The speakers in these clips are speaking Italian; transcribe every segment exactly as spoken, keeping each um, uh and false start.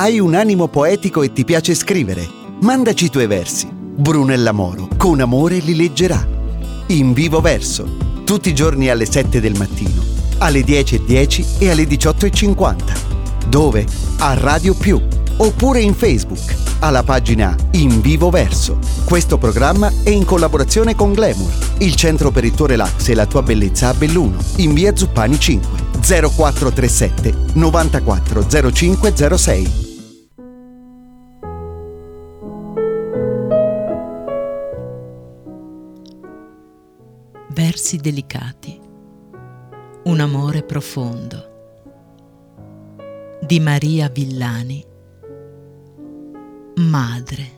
Hai un animo poetico e ti piace scrivere? Mandaci i tuoi versi. Brunella Moro, con amore, li leggerà. In vivo verso, tutti i giorni alle sette del mattino, alle dieci e dieci e alle diciotto e cinquanta. Dove? A Radio Più, oppure in Facebook, alla pagina In Vivo Verso. Questo programma è in collaborazione con Glamour, il centro per il tuo relax e la tua bellezza a Belluno, in via Zuppani cinque, zero quattro tre sette novantaquattro zero cinque zero sei. Versi delicati. Un amore profondo. Di Maria Villani. Madre.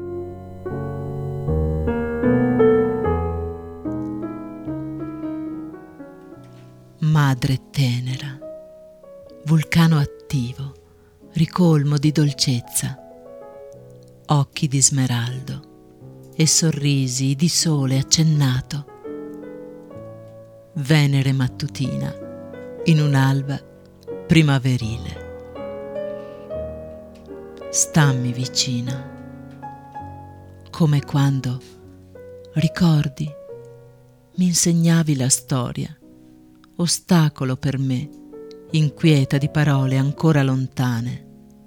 Madre tenera, vulcano attivo, ricolmo di dolcezza, occhi di smeraldo e sorrisi di sole accennato. Venere mattutina in un'alba primaverile. Stammi vicina, come quando, ricordi, mi insegnavi la storia, ostacolo per me, inquieta di parole ancora lontane.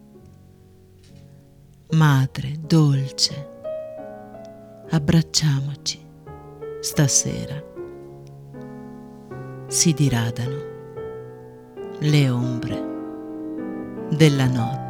Madre dolce, abbracciamoci stasera. Si diradano le ombre della notte.